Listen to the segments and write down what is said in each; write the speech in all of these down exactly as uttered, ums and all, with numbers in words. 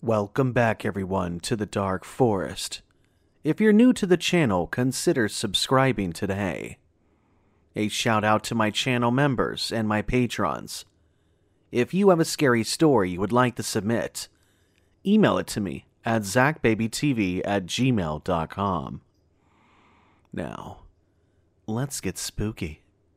Welcome back everyone to the Dark Forest. If you're new to the channel, consider subscribing today. A shout out to my channel members and my patrons. If you have a scary story you would like to submit, email it to me at zachbabytv at gmail dot com. Now, let's get spooky.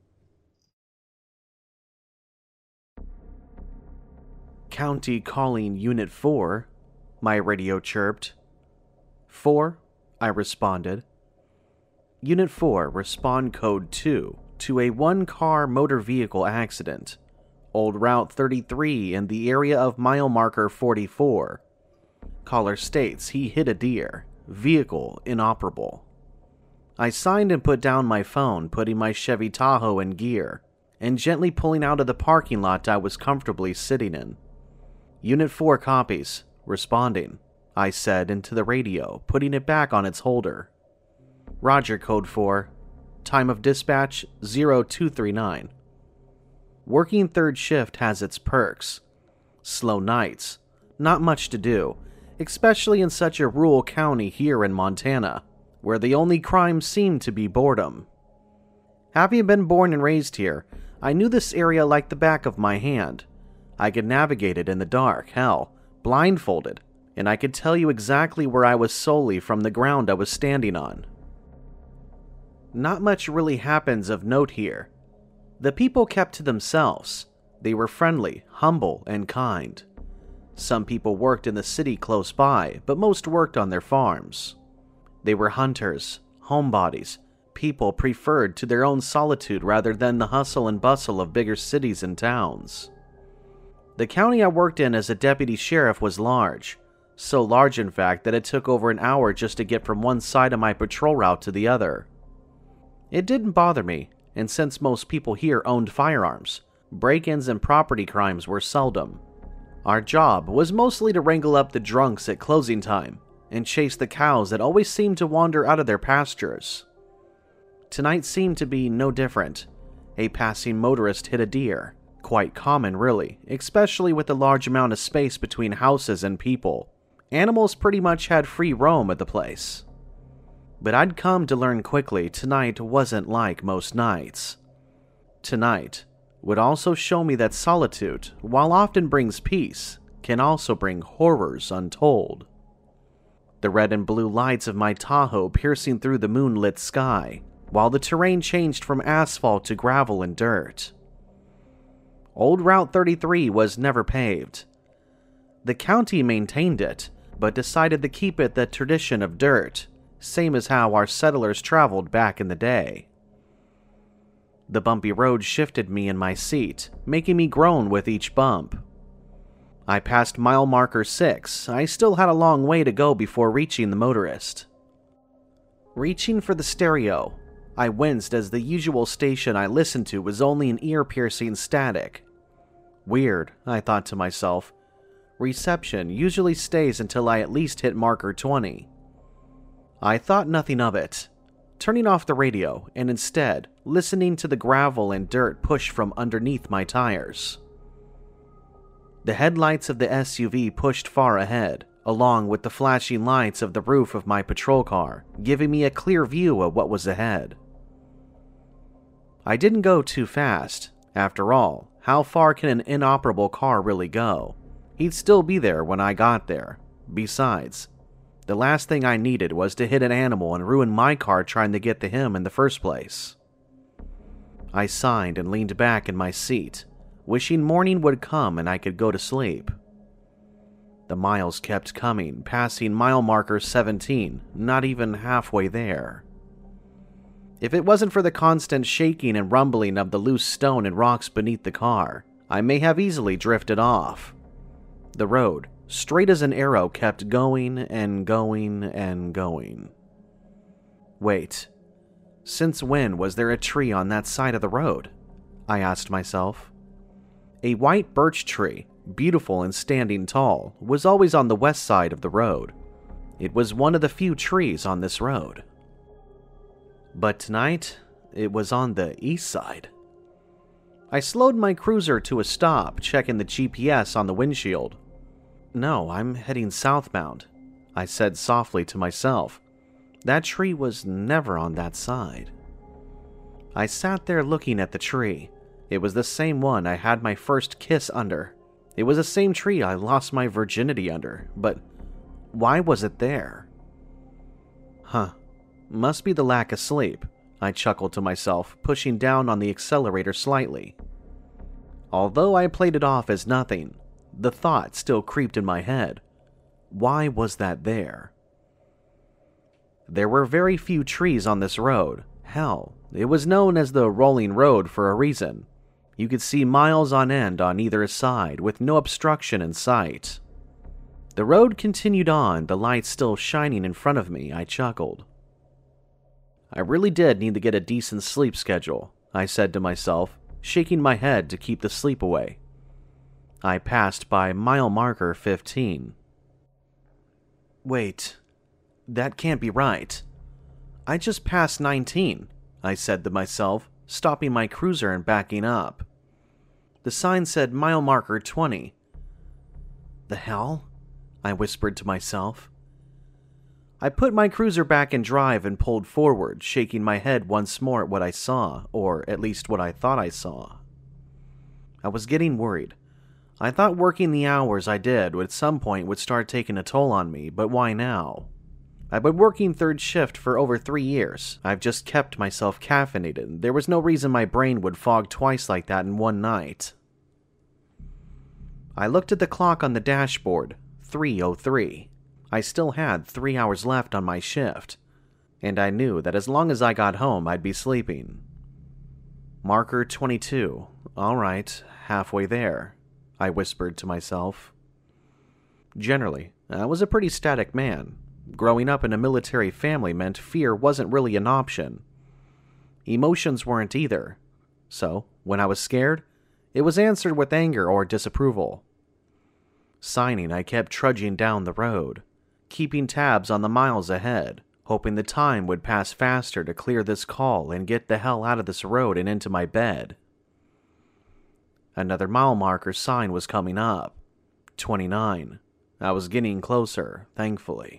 County calling Unit four, my radio chirped. four, I responded. Unit four, respond code two to a one-car motor vehicle accident. Old Route thirty-three in the area of mile marker forty-four. Caller states he hit a deer. Vehicle inoperable. I signed and put down my phone, putting my Chevy Tahoe in gear, and gently pulling out of the parking lot I was comfortably sitting in. Unit four copies. Responding, I said into the radio, putting it back on its holder. Roger, Code four. Time of dispatch, zero two three nine. Working third shift has its perks. Slow nights. Not much to do, especially in such a rural county here in Montana, where the only crime seemed to be boredom. Having been born and raised here, I knew this area like the back of my hand. I could navigate it in the dark, hell, blindfolded, and I could tell you exactly where I was solely from the ground I was standing on. Not much really happens of note here. The people kept to themselves. They were friendly, humble, and kind. Some people worked in the city close by, but most worked on their farms. They were hunters, homebodies, people preferred to their own solitude rather than the hustle and bustle of bigger cities and towns. The county I worked in as a deputy sheriff was large, so large in fact that it took over an hour just to get from one side of my patrol route to the other. It didn't bother me, and since most people here owned firearms, break-ins and property crimes were seldom. Our job was mostly to wrangle up the drunks at closing time and chase the cows that always seemed to wander out of their pastures. Tonight seemed to be no different. A passing motorist hit a deer. Quite common, really, especially with the large amount of space between houses and people. Animals pretty much had free roam at the place. But I'd come to learn quickly tonight wasn't like most nights. Tonight would also show me that solitude, while often brings peace, can also bring horrors untold. The red and blue lights of my Tahoe piercing through the moonlit sky, while the terrain changed from asphalt to gravel and dirt. Old Route thirty-three was never paved. The county maintained it, but decided to keep it the tradition of dirt, same as how our settlers traveled back in the day. The bumpy road shifted me in my seat, making me groan with each bump. I passed mile marker six. I still had a long way to go before reaching the motorist. Reaching for the stereo, I winced as the usual station I listened to was only an ear-piercing static. Weird, I thought to myself. Reception usually stays until I at least hit marker twenty. I thought nothing of it, turning off the radio and instead listening to the gravel and dirt push from underneath my tires. The headlights of the S U V pushed far ahead, along with the flashing lights of the roof of my patrol car, giving me a clear view of what was ahead. I didn't go too fast. After all, how far can an inoperable car really go? He'd still be there when I got there. Besides, the last thing I needed was to hit an animal and ruin my car trying to get to him in the first place. I sighed and leaned back in my seat, wishing morning would come and I could go to sleep. The miles kept coming, passing mile marker seventeen, not even halfway there. If it wasn't for the constant shaking and rumbling of the loose stone and rocks beneath the car, I may have easily drifted off. The road, straight as an arrow, kept going and going and going. Wait, since when was there a tree on that side of the road? I asked myself. A white birch tree, beautiful and standing tall, was always on the west side of the road. It was one of the few trees on this road. But tonight, it was on the east side. I slowed my cruiser to a stop, checking the G P S on the windshield. No, I'm heading southbound, I said softly to myself. That tree was never on that side. I sat there looking at the tree. It was the same one I had my first kiss under. It was the same tree I lost my virginity under, but why was it there? Huh. Must be the lack of sleep, I chuckled to myself, pushing down on the accelerator slightly. Although I played it off as nothing, the thought still creeped in my head. Why was that there? There were very few trees on this road. Hell, it was known as the Rolling Road for a reason. You could see miles on end on either side with no obstruction in sight. The road continued on, the light still shining in front of me. I chuckled. I really did need to get a decent sleep schedule, I said to myself, shaking my head to keep the sleep away. I passed by mile marker fifteen. Wait, that can't be right. I just passed nineteen, I said to myself, stopping my cruiser and backing up. The sign said mile marker twenty. The hell? I whispered to myself. I put my cruiser back in drive and pulled forward, shaking my head once more at what I saw, or at least what I thought I saw. I was getting worried. I thought working the hours I did at some point would start taking a toll on me, but why now? I've been working third shift for over three years. I've just kept myself caffeinated. There was no reason my brain would fog twice like that in one night. I looked at the clock on the dashboard, three oh three. I still had three hours left on my shift, and I knew that as long as I got home, I'd be sleeping. Marker twenty-two. All right, halfway there, I whispered to myself. Generally, I was a pretty static man. Growing up in a military family meant fear wasn't really an option. Emotions weren't either. So, when I was scared, it was answered with anger or disapproval. Signing, I kept trudging down the road, keeping tabs on the miles ahead, hoping the time would pass faster to clear this call and get the hell out of this road and into my bed. Another mile marker sign was coming up. twenty-nine. I was getting closer, thankfully.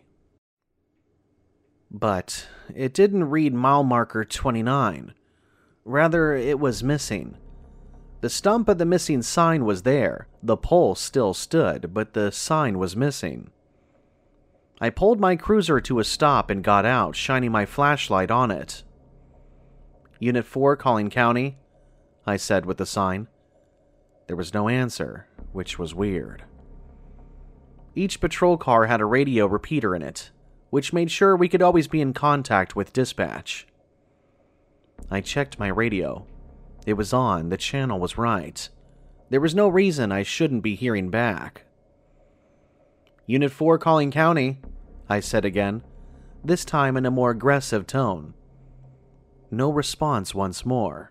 But it didn't read mile marker twenty-nine. Rather, it was missing. The stump of the missing sign was there. The pole still stood, but the sign was missing. I pulled my cruiser to a stop and got out, shining my flashlight on it. Unit four calling county, I said with the sign. There was no answer, which was weird. Each patrol car had a radio repeater in it, which made sure we could always be in contact with dispatch. I checked my radio. It was on, the channel was right. There was no reason I shouldn't be hearing back. Unit four calling county, I said again, this time in a more aggressive tone. No response once more.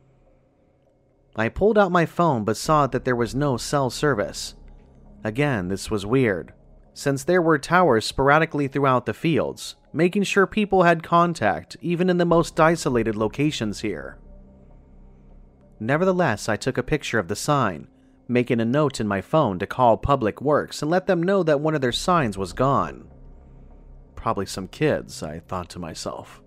I pulled out my phone but saw that there was no cell service. Again, this was weird, since there were towers sporadically throughout the fields, making sure people had contact even in the most isolated locations here. Nevertheless, I took a picture of the sign, making a note in my phone to call Public Works and let them know that one of their signs was gone. Probably some kids, I thought to myself.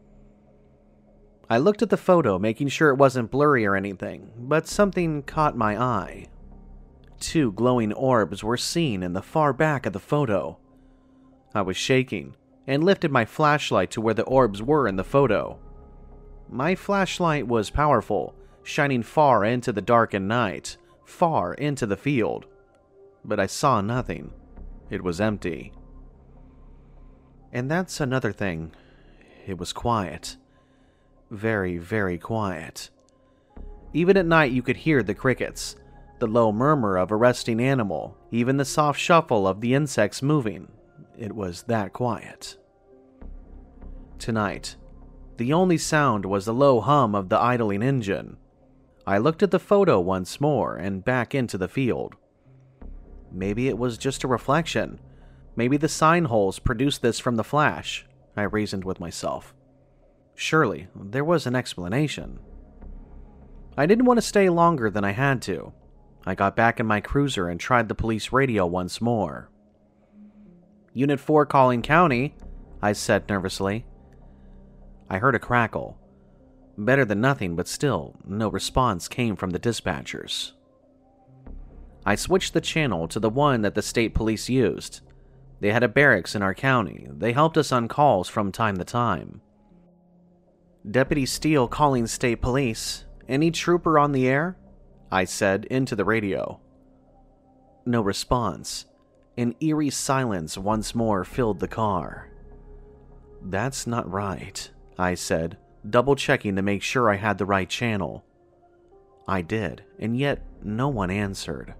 I looked at the photo, making sure it wasn't blurry or anything, but something caught my eye. Two glowing orbs were seen in the far back of the photo. I was shaking and lifted my flashlight to where the orbs were in the photo. My flashlight was powerful, shining far into the darkened night, far into the field. But I saw nothing. It was empty. And that's another thing. It was quiet. Very, very quiet. Even at night you could hear the crickets, the low murmur of a resting animal, even the soft shuffle of the insects moving. It was that quiet. Tonight, the only sound was the low hum of the idling engine. I looked at the photo once more and back into the field. Maybe it was just a reflection. Maybe the sign holes produced this from the flash, I reasoned with myself. Surely, there was an explanation. I didn't want to stay longer than I had to. I got back in my cruiser and tried the police radio once more. Unit four calling county, I said nervously. I heard a crackle. Better than nothing, but still, no response came from the dispatchers. I switched the channel to the one that the state police used. They had a barracks in our county. They helped us on calls from time to time. Deputy Steele calling state police. Any trooper on the air? I said into the radio. No response. An eerie silence once more filled the car. That's not right, I said, double-checking to make sure I had the right channel. I did, and yet no one answered.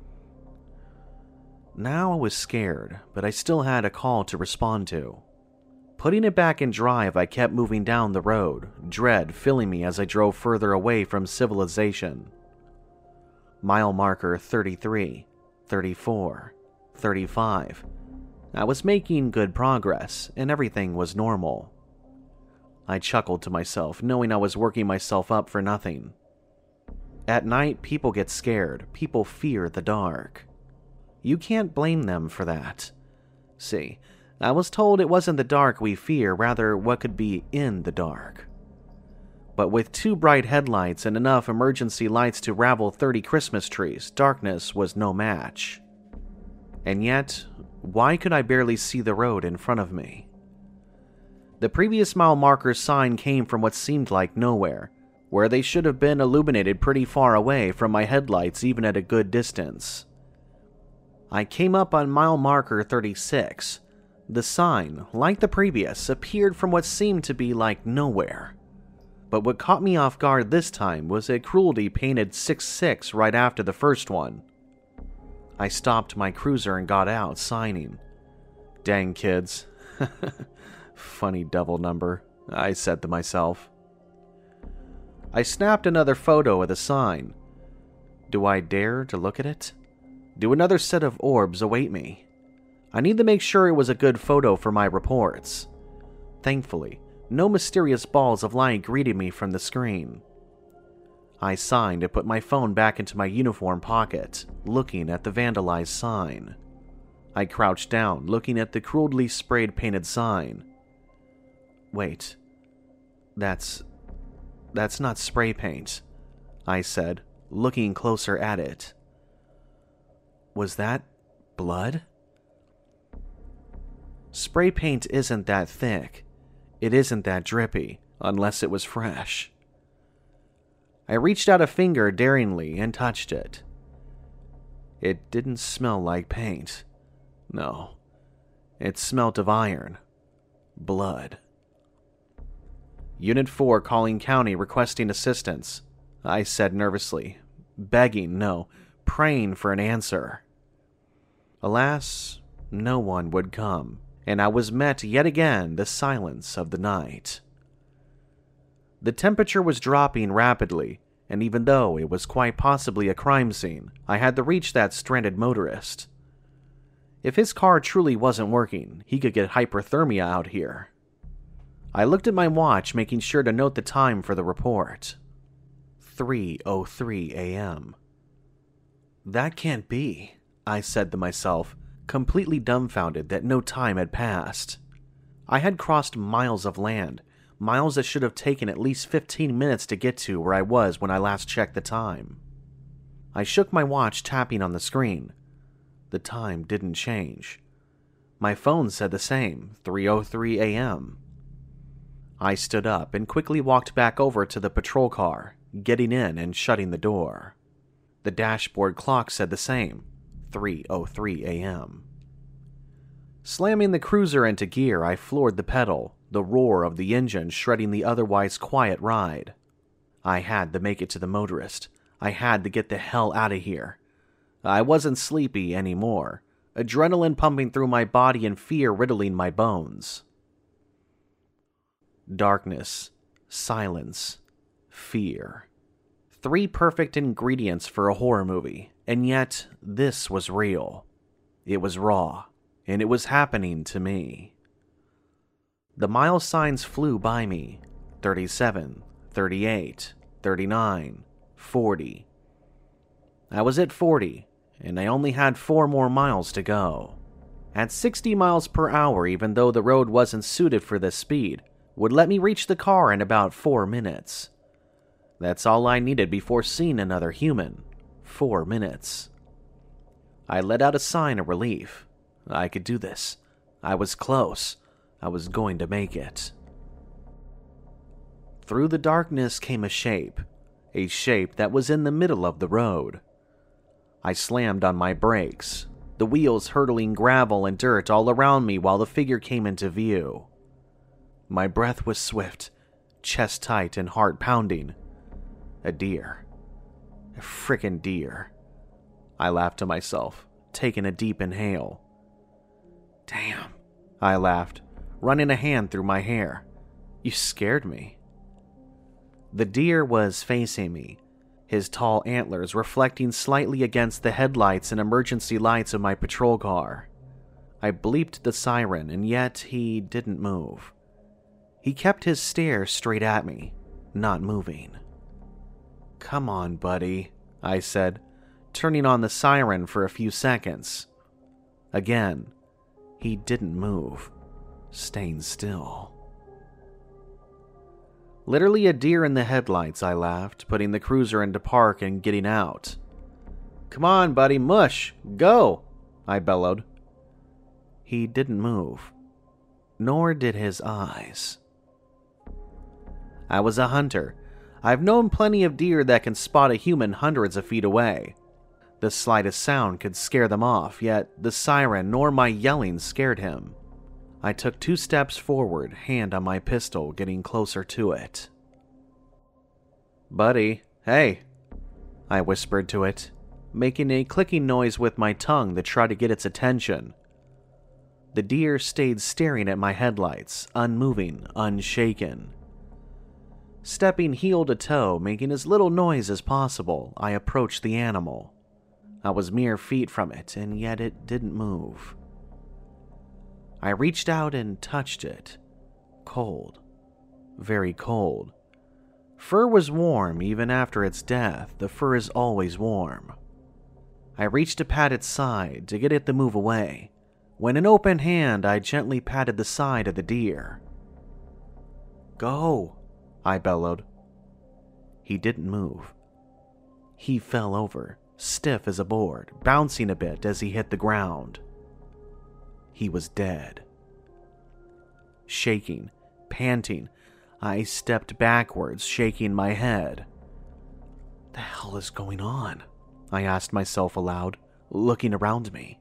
Now I was scared, but I still had a call to respond to. Putting it back in drive, I kept moving down the road, dread filling me as I drove further away from civilization. Mile marker thirty-three, thirty-four, thirty-five. I was making good progress, and everything was normal. I chuckled to myself, knowing I was working myself up for nothing. At night, people get scared. People fear the dark. You can't blame them for that. See, I was told it wasn't the dark we fear, rather what could be in the dark. But with two bright headlights and enough emergency lights to ravel thirty Christmas trees, darkness was no match. And yet, why could I barely see the road in front of me? The previous mile marker sign came from what seemed like nowhere, where they should have been illuminated pretty far away from my headlights even at a good distance. I came up on mile marker thirty-six. The sign, like the previous, appeared from what seemed to be like nowhere. But what caught me off guard this time was a cruelty painted six six right after the first one. I stopped my cruiser and got out, signing. Dang kids. Funny double number, I said to myself. I snapped another photo of the sign. Do I dare to look at it? Do another set of orbs await me? I need to make sure it was a good photo for my reports. Thankfully, no mysterious balls of light greeted me from the screen. I signed and put my phone back into my uniform pocket, looking at the vandalized sign. I crouched down, looking at the crudely sprayed painted sign. Wait, that's... that's not spray paint, I said, looking closer at it. Was that blood? Spray paint isn't that thick. It isn't that drippy, unless it was fresh. I reached out a finger daringly and touched it. It didn't smell like paint. No, it smelt of iron. Blood. Unit four calling county requesting assistance, I said nervously, begging, no, praying for an answer. Alas, no one would come, and I was met yet again the silence of the night. The temperature was dropping rapidly, and even though it was quite possibly a crime scene, I had to reach that stranded motorist. If his car truly wasn't working, he could get hypothermia out here. I looked at my watch, making sure to note the time for the report. three oh three a.m. That can't be, I said to myself, completely dumbfounded that no time had passed. I had crossed miles of land, miles that should have taken at least fifteen minutes to get to where I was when I last checked the time. I shook my watch, tapping on the screen. The time didn't change. My phone said the same, three oh three a.m. I stood up and quickly walked back over to the patrol car, getting in and shutting the door. The dashboard clock said the same, three oh three a.m. Slamming the cruiser into gear, I floored the pedal, the roar of the engine shredding the otherwise quiet ride. I had to make it to the motorist. I had to get the hell out of here. I wasn't sleepy anymore, adrenaline pumping through my body and fear riddling my bones. Darkness, silence, fear. Three perfect ingredients for a horror movie, and yet this was real. It was raw, and it was happening to me. The mile signs flew by me. thirty-seven, thirty-eight, thirty-nine, forty. I was at forty, and I only had four more miles to go. At sixty miles per hour, even though the road wasn't suited for this speed, would let me reach the car in about four minutes. That's all I needed before seeing another human. Four minutes. I let out a sigh of relief. I could do this. I was close. I was going to make it. Through the darkness came a shape. A shape that was in the middle of the road. I slammed on my brakes, the wheels hurtling gravel and dirt all around me while the figure came into view. My breath was swift, chest tight and heart pounding. A deer. A frickin' deer. I laughed to myself, taking a deep inhale. Damn, I laughed, running a hand through my hair. You scared me. The deer was facing me, his tall antlers reflecting slightly against the headlights and emergency lights of my patrol car. I bleeped the siren, and yet he didn't move. He kept his stare straight at me, not moving. Come on, buddy, I said, turning on the siren for a few seconds. Again, he didn't move, staying still. Literally a deer in the headlights, I laughed, putting the cruiser into park and getting out. Come on, buddy, mush, go, I bellowed. He didn't move, nor did his eyes. I was a hunter. I've known plenty of deer that can spot a human hundreds of feet away. The slightest sound could scare them off, yet the siren nor my yelling scared him. I took two steps forward, hand on my pistol, getting closer to it. Buddy, hey, I whispered to it, making a clicking noise with my tongue to try to get its attention. The deer stayed staring at my headlights, unmoving, unshaken. Stepping heel to toe, making as little noise as possible, I approached the animal. I was mere feet from it, and yet it didn't move. I reached out and touched it. Cold. Very cold. Fur was warm even after its death. The fur is always warm. I reached to pat its side to get it to move away. When an open hand, I gently patted the side of the deer. Go, I bellowed. He didn't move. He fell over, stiff as a board, bouncing a bit as he hit the ground. He was dead. Shaking, panting, I stepped backwards, shaking my head. The hell is going on? I asked myself aloud, looking around me.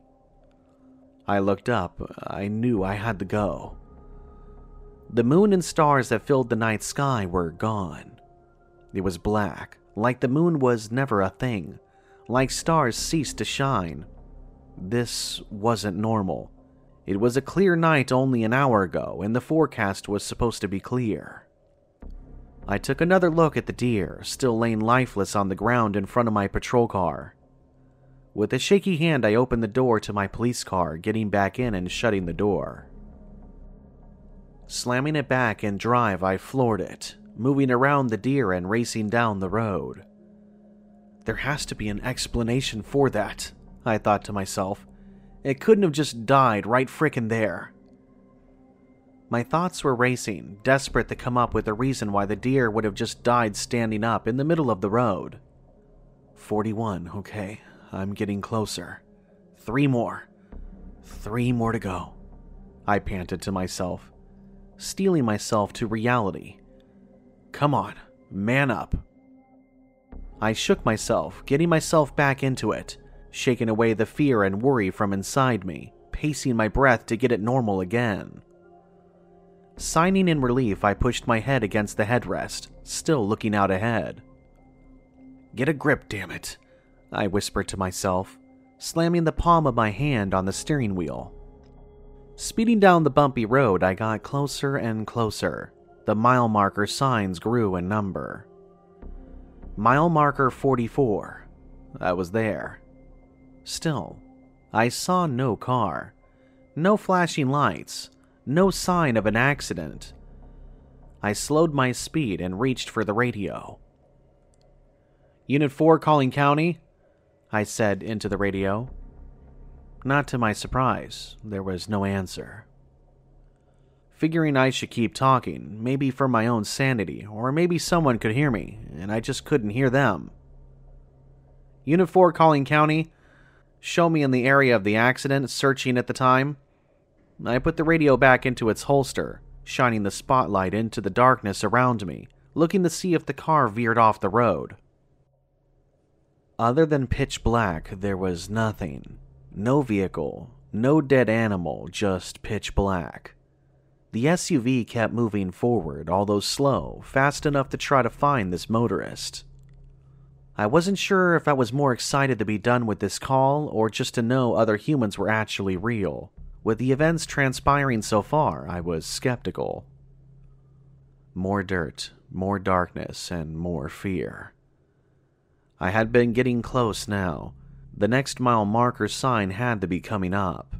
I looked up. I knew I had to go. The moon and stars that filled the night sky were gone. It was black, like the moon was never a thing, like stars ceased to shine. This wasn't normal. It was a clear night only an hour ago, and the forecast was supposed to be clear. I took another look at the deer, still laying lifeless on the ground in front of my patrol car. With a shaky hand, I opened the door to my police car, getting back in and shutting the door. Slamming it back in drive, I floored it, moving around the deer and racing down the road. There has to be an explanation for that, I thought to myself. It couldn't have just died right frickin' there. My thoughts were racing, desperate to come up with a reason why the deer would have just died standing up in the middle of the road. forty-one, okay, I'm getting closer. Three more. Three more to go, I panted to myself, steeling myself to reality. Come on, man up. I shook myself, getting myself back into it, shaking away the fear and worry from inside me, pacing my breath to get it normal again. Sighing in relief, I pushed my head against the headrest, still looking out ahead. Get a grip, damn it, I whispered to myself, slamming the palm of my hand on the steering wheel. Speeding down the bumpy road, I got closer and closer. The mile marker signs grew in number. Mile marker forty-four. I was there. Still, I saw no car, no flashing lights, no sign of an accident. I slowed my speed and reached for the radio. Unit four calling county. I said into the radio. Not to my surprise, there was no answer. Figuring I should keep talking, maybe for my own sanity, or maybe someone could hear me, and I just couldn't hear them. Unit four calling county. Show me in the area of the accident, searching at the time. I put the radio back into its holster, shining the spotlight into the darkness around me, looking to see if the car veered off the road. Other than pitch black, there was nothing. No vehicle, no dead animal, just pitch black. The S U V kept moving forward, although slow, fast enough to try to find this motorist. I wasn't sure if I was more excited to be done with this call or just to know other humans were actually real. With the events transpiring so far, I was skeptical. More dirt, more darkness, and more fear. I had been getting close now. The next mile marker sign had to be coming up.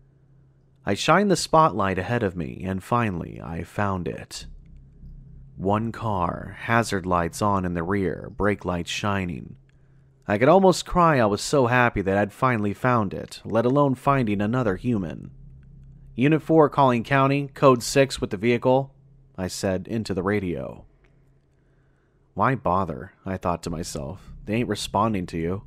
I shined the spotlight ahead of me, and finally I found it. One car, hazard lights on in the rear, brake lights shining. I could almost cry. I was so happy that I'd finally found it, let alone finding another human. Unit four calling county, code six with the vehicle, I said into the radio. Why bother, I thought to myself. They ain't responding to you.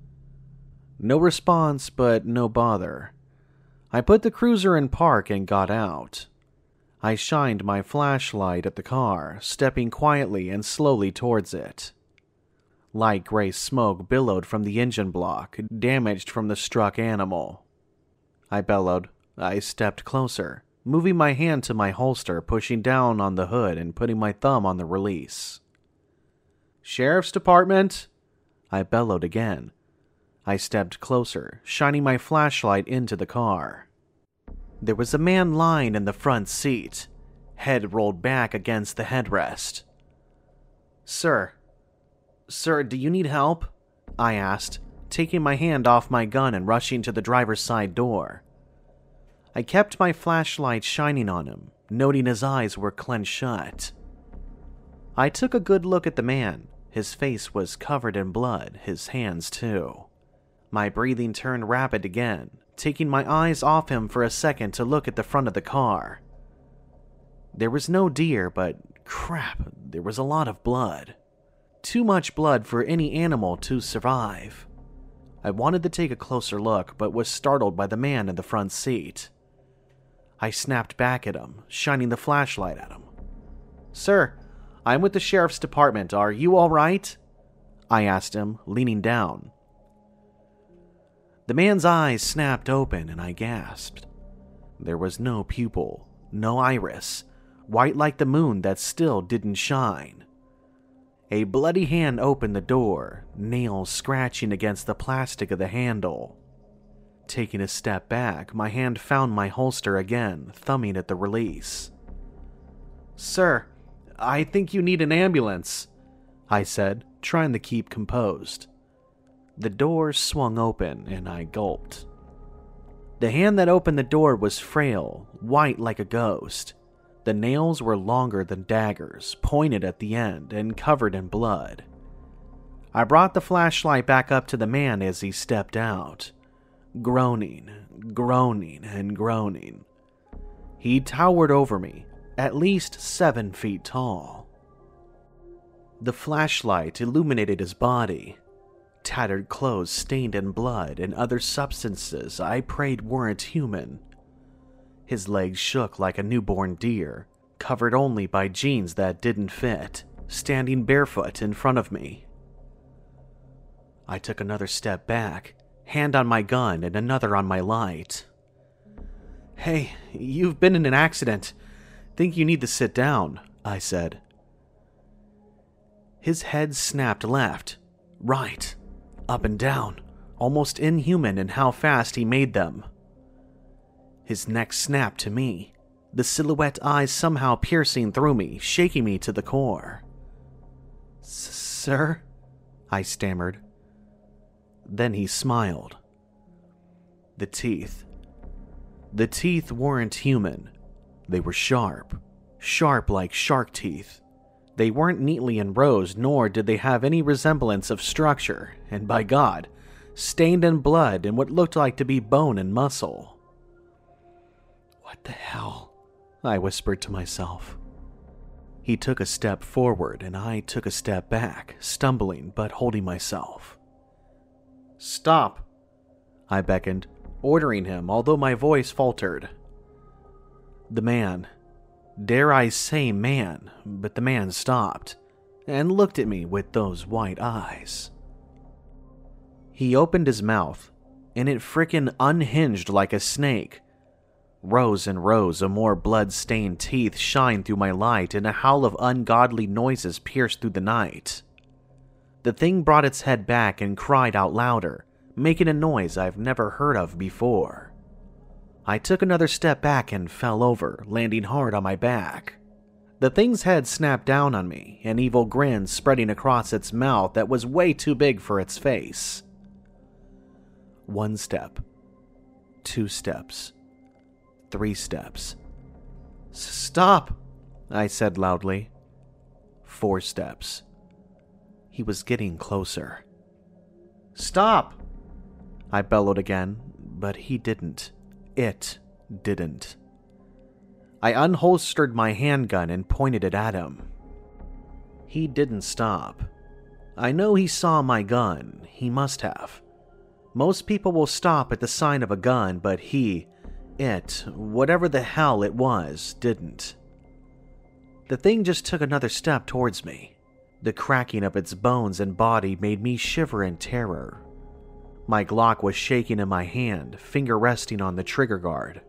No response, but no bother. I put the cruiser in park and got out. I shined my flashlight at the car, stepping quietly and slowly towards it. Light gray smoke billowed from the engine block, damaged from the struck animal. I bellowed. I stepped closer, moving my hand to my holster, pushing down on the hood and putting my thumb on the release. Sheriff's Department! I bellowed again. I stepped closer, shining my flashlight into the car. There was a man lying in the front seat, head rolled back against the headrest. Sir, sir, do you need help? I asked, taking my hand off my gun and rushing to the driver's side door. I kept my flashlight shining on him, noting his eyes were clenched shut. I took a good look at the man. His face was covered in blood, his hands too. My breathing turned rapid again, taking my eyes off him for a second to look at the front of the car. There was no deer, but crap, there was a lot of blood. Too much blood for any animal to survive. I wanted to take a closer look, but was startled by the man in the front seat. I snapped back at him, shining the flashlight at him. Sir, I'm with the Sheriff's Department. Are you all right? I asked him, leaning down. The man's eyes snapped open and I gasped. There was no pupil, no iris, white like the moon that still didn't shine. A bloody hand opened the door, nails scratching against the plastic of the handle. Taking a step back, my hand found my holster again, thumbing at the release. Sir, I think you need an ambulance, I said, trying to keep composed. The door swung open and I gulped. The hand that opened the door was frail, white like a ghost. The nails were longer than daggers, pointed at the end and covered in blood. I brought the flashlight back up to the man as he stepped out, groaning, groaning, and groaning. He towered over me, at least seven feet tall. The flashlight illuminated his body. Tattered clothes stained in blood and other substances I prayed weren't human. His legs shook like a newborn deer, covered only by jeans that didn't fit, standing barefoot in front of me. I took another step back, hand on my gun and another on my light. Hey, you've been in an accident. Think you need to sit down, I said. His head snapped left, right, up and down, almost inhuman in how fast he made them. His neck snapped to me, the silhouette eyes somehow piercing through me, shaking me to the core. Sir? I stammered. Then he smiled. The teeth. The teeth weren't human. They were sharp, sharp like shark teeth. They weren't neatly in rows, nor did they have any resemblance of structure, and by God, stained in blood and what looked like to be bone and muscle. "What the hell?" I whispered to myself. He took a step forward and I took a step back, stumbling but holding myself. "Stop," I beckoned, ordering him, although my voice faltered. The man, dare I say man, but the man stopped and looked at me with those white eyes. He opened his mouth, and it frickin' unhinged like a snake. Rows and rows of more blood-stained teeth shined through my light, and a howl of ungodly noises pierced through the night. The thing brought its head back and cried out louder, making a noise I've never heard of before. I took another step back and fell over, landing hard on my back. The thing's head snapped down on me, an evil grin spreading across its mouth that was way too big for its face. One step. Two steps. Three steps. "Stop," I said loudly. Four steps. He was getting closer. "Stop," I bellowed again, but he didn't. It didn't. I unholstered my handgun and pointed it at him. He didn't stop. I know he saw my gun. He must have. Most people will stop at the sign of a gun, but he, it, whatever the hell it was, didn't. The thing just took another step towards me. The cracking of its bones and body made me shiver in terror. My Glock was shaking in my hand, finger resting on the trigger guard.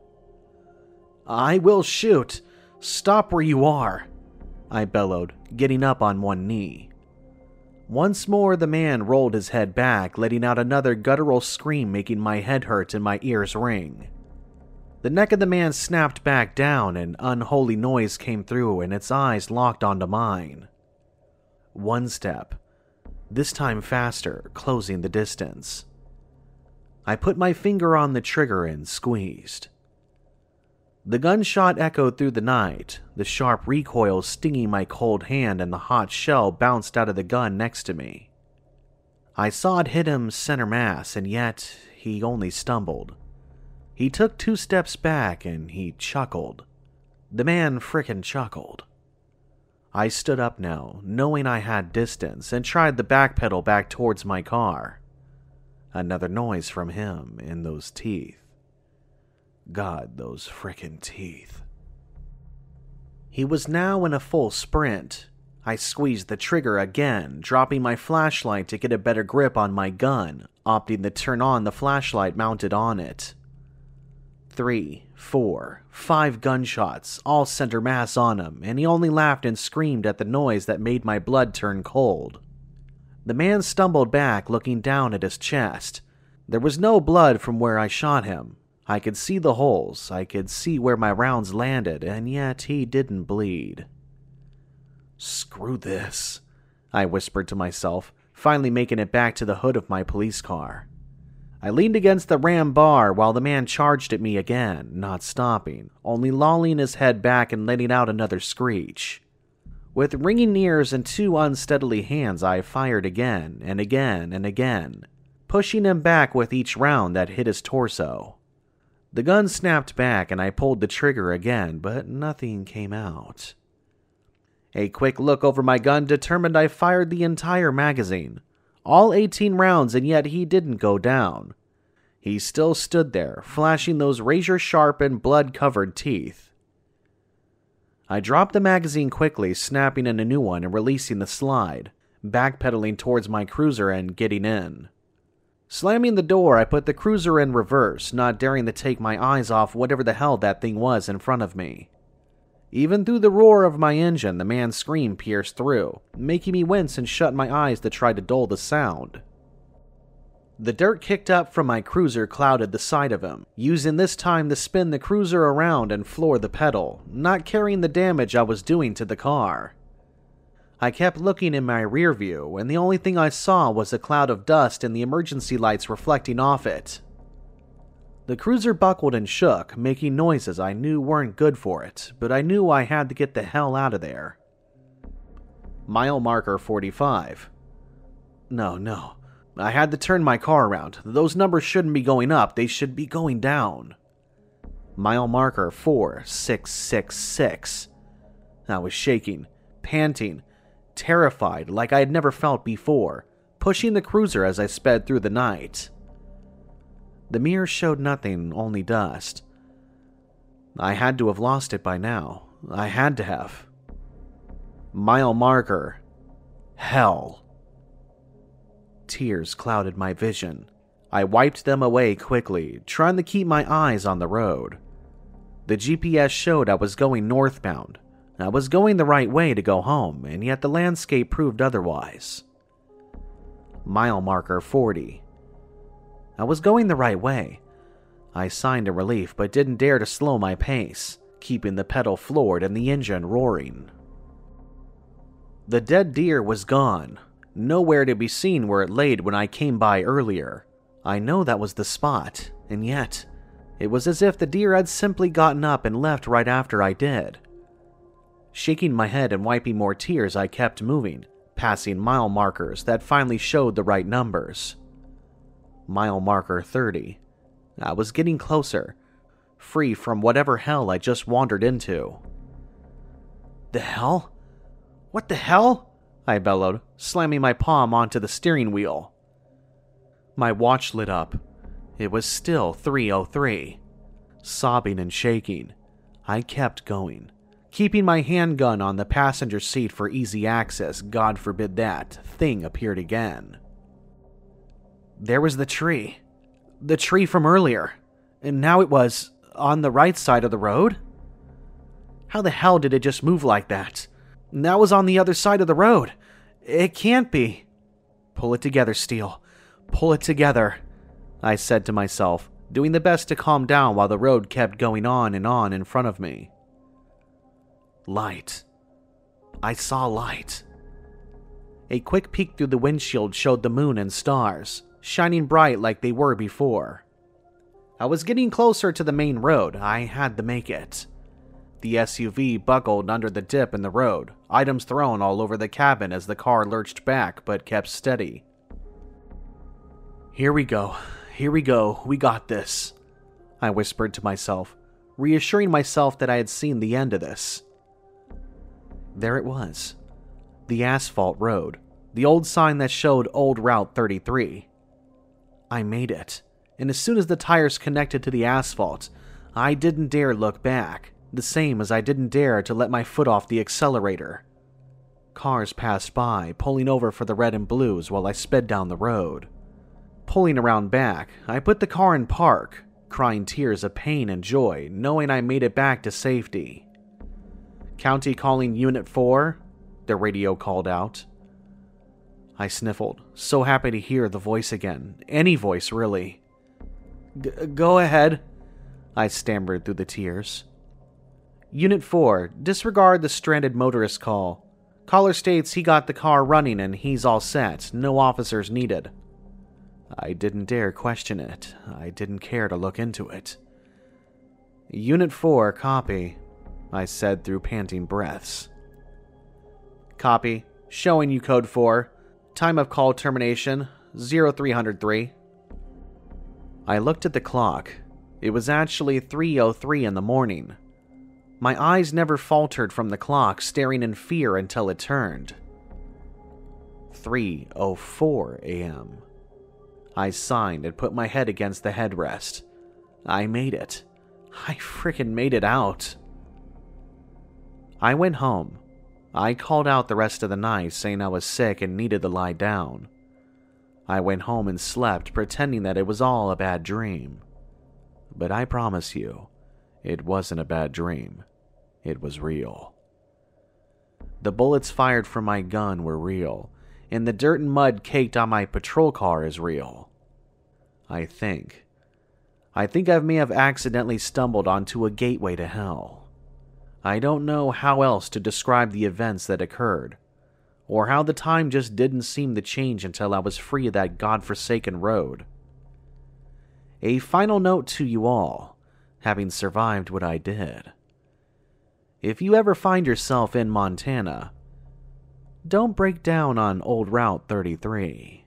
"I will shoot! Stop where you are!" I bellowed, getting up on one knee. Once more the man rolled his head back, letting out another guttural scream making my head hurt and my ears ring. The neck of the man snapped back down, an unholy noise came through, and its eyes locked onto mine. One step, this time faster, closing the distance. I put my finger on the trigger and squeezed. The gunshot echoed through the night, the sharp recoil stinging my cold hand, and the hot shell bounced out of the gun next to me. I saw it hit him center mass, and yet he only stumbled. He took two steps back and he chuckled. The man frickin' chuckled. I stood up now, knowing I had distance, and tried the back pedal back towards my car. Another noise from him in those teeth. God, those frickin' teeth. He was now in a full sprint. I squeezed the trigger again, dropping my flashlight to get a better grip on my gun, opting to turn on the flashlight mounted on it. Three, four, five gunshots, all center mass on him, and he only laughed and screamed at the noise that made my blood turn cold. The man stumbled back, looking down at his chest. There was no blood from where I shot him. I could see the holes, I could see where my rounds landed, and yet he didn't bleed. "Screw this," I whispered to myself, finally making it back to the hood of my police car. I leaned against the ram bar while the man charged at me again, not stopping, only lolling his head back and letting out another screech. With ringing ears and two unsteadily hands, I fired again and again and again, pushing him back with each round that hit his torso. The gun snapped back and I pulled the trigger again, but nothing came out. A quick look over my gun determined I fired the entire magazine, all eighteen rounds, and yet he didn't go down. He still stood there, flashing those razor-sharp and blood-covered teeth. I dropped the magazine quickly, snapping in a new one and releasing the slide, backpedaling towards my cruiser and getting in. Slamming the door, I put the cruiser in reverse, not daring to take my eyes off whatever the hell that thing was in front of me. Even through the roar of my engine, the man's scream pierced through, making me wince and shut my eyes to try to dull the sound. The dirt kicked up from my cruiser clouded the side of him, using this time to spin the cruiser around and floor the pedal, not caring the damage I was doing to the car. I kept looking in my rear view, and the only thing I saw was a cloud of dust and the emergency lights reflecting off it. The cruiser buckled and shook, making noises I knew weren't good for it, but I knew I had to get the hell out of there. Mile marker forty-five. No, no. I had to turn my car around. Those numbers shouldn't be going up, they should be going down. Mile marker four six six six. I was shaking, panting, terrified like I had never felt before, pushing the cruiser as I sped through the night. The mirror showed nothing, only dust. I had to have lost it by now. I had to have. Mile marker. Hell. Tears clouded my vision. I wiped them away quickly, trying to keep my eyes on the road. The G P S showed I was going northbound. I was going the right way to go home, and yet the landscape proved otherwise. Mile marker forty. I was going the right way. I signed in relief, but didn't dare to slow my pace, keeping the pedal floored and the engine roaring. The dead deer was gone, nowhere to be seen where it laid when I came by earlier. I know that was the spot, and yet, it was as if the deer had simply gotten up and left right after I did. Shaking my head and wiping more tears, I kept moving, passing mile markers that finally showed the right numbers. Mile marker thirty. I was getting closer, free from whatever hell I just wandered into. The hell? What the hell? I bellowed, slamming my palm onto the steering wheel. My watch lit up. It was still three oh three. Sobbing and shaking, I kept going, keeping my handgun on the passenger seat for easy access. God forbid that thing appeared again. There was the tree. The tree from earlier. And now it was on the right side of the road? How the hell did it just move like that? That was on the other side of the road. It can't be. Pull it together, Steele. Pull it together, I said to myself, doing the best to calm down while the road kept going on and on in front of me. Light. I saw light. A quick peek through the windshield showed the moon and stars, shining bright like they were before. I was getting closer to the main road. I had to make it. The S U V buckled under the dip in the road, items thrown all over the cabin as the car lurched back but kept steady. Here we go. Here we go. We got this, I whispered to myself, reassuring myself that I had seen the end of this. There it was. The asphalt road. The old sign that showed Old Route thirty-three. I made it, and as soon as the tires connected to the asphalt, I didn't dare look back, the same as I didn't dare to let my foot off the accelerator. Cars passed by, pulling over for the red and blues while I sped down the road. Pulling around back, I put the car in park, crying tears of pain and joy, knowing I made it back to safety. County calling Unit four, the radio called out. I sniffled, so happy to hear the voice again, any voice really. G- go ahead, I stammered through the tears. Unit four, disregard the stranded motorist call. Caller states he got the car running and he's all set, no officers needed. I didn't dare question it. I didn't care to look into it. Unit four, copy, I said through panting breaths. Copy. Showing you code four. Time of call termination, zero three oh three. I looked at the clock. It was actually three oh three in the morning. My eyes never faltered from the clock, staring in fear until it turned. three oh four a.m. I signed and put my head against the headrest. I made it. I frickin' made it out. I went home. I called out the rest of the night, saying I was sick and needed to lie down. I went home and slept, pretending that it was all a bad dream. But I promise you, it wasn't a bad dream. It was real. The bullets fired from my gun were real, and the dirt and mud caked on my patrol car is real. I think. I think I may have accidentally stumbled onto a gateway to hell. I don't know how else to describe the events that occurred, or how the time just didn't seem to change until I was free of that godforsaken road. A final note to you all, having survived what I did. If you ever find yourself in Montana, don't break down on Old Route thirty-three.